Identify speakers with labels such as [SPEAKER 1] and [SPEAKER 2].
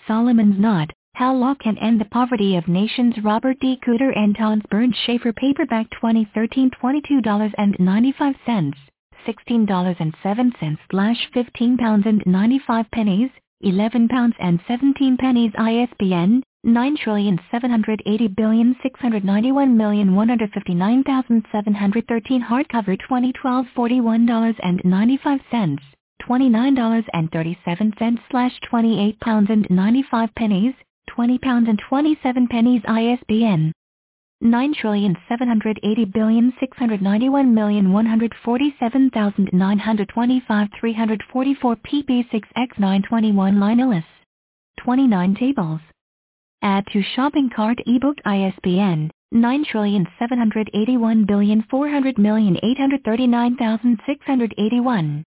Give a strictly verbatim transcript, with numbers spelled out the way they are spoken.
[SPEAKER 1] Solomon's Knot, How Law Can End the Poverty of Nations. Robert D. Cooter and Towns Burns Schaefer. Paperback twenty thirteen, twenty-two dollars and ninety-five cents, sixteen dollars and seven cents slash fifteen pounds and ninety-five pennies, eleven pounds and seventeen pennies. I S B N nine trillion seven hundred eighty billion six hundred ninety-one million one hundred fifty-nine thousand seven hundred thirteen. Hardcover twenty twelve, forty-one dollars and ninety-five cents, twenty-nine dollars and thirty-seven cents slash twenty-eight pounds and ninety-five pennies, twenty pounds and twenty-seven pennies. I S B N nine trillion seven hundred eighty billion six hundred ninety-one million one hundred forty-seven thousand nine hundred twenty-five. Three hundred forty-four P B six by nine twenty-one. Linus twenty-nine tables. Add to shopping cart. Ebook. I S B N nine trillion seven hundred eighty-one billion four hundred million eight hundred thirty-nine thousand six hundred eighty-one.